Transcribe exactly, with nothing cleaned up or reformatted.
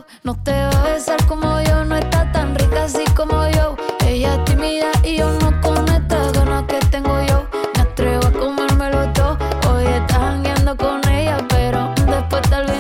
No te va a besar como yo, no está tan rica así como yo. Ella es tímida y yo no con estas ganas que tengo yo. Me atrevo a comérmelo todo. Hoy estás jangueando con ella, pero después tal vez